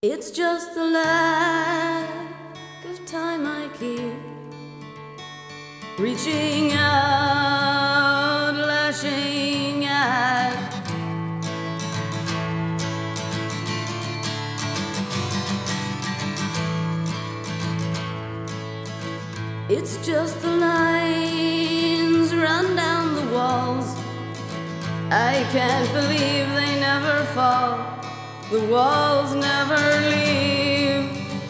It's just the lack of time I keep reaching out, lashing out. It's just the lines run down the walls. I can't believe they never fall. The walls never leave,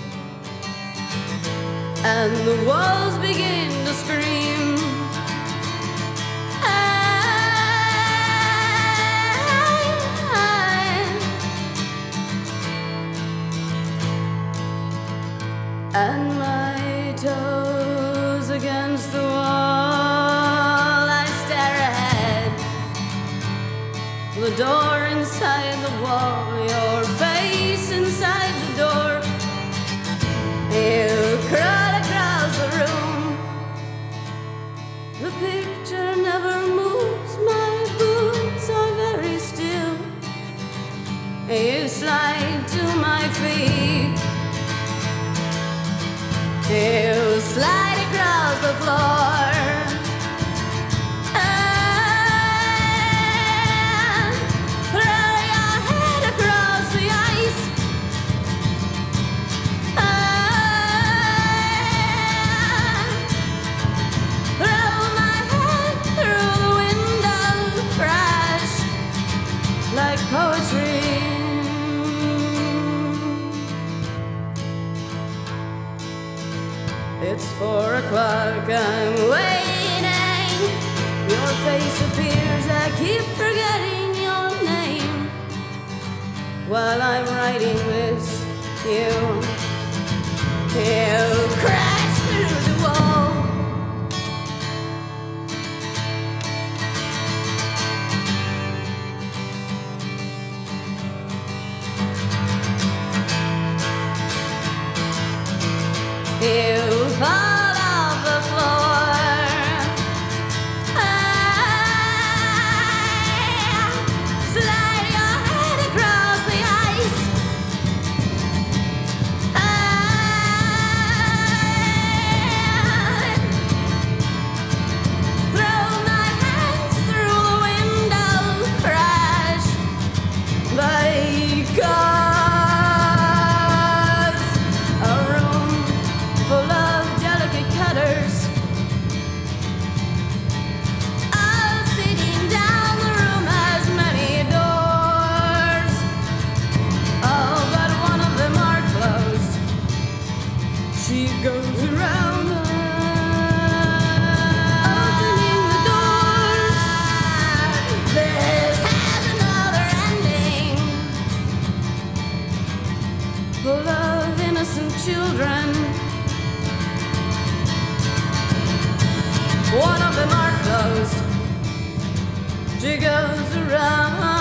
and the walls begin to scream. And my toes against the wall, I stare ahead. The door inside the wall, your face inside the door. You crawl across the room. The picture never moves, my boots are very still. You slide to my feet. You slide across the floor. Like poetry. It's 4 o'clock, I'm waiting. Your face appears, I keep forgetting your name. While I'm writing this, you crash through the wall. You fall off the floor. Slide your head across the ice. Throw my hands through the window, crash. By God. She goes around opening the doors. This has another ending, full of innocent children. One of them are closed. She goes around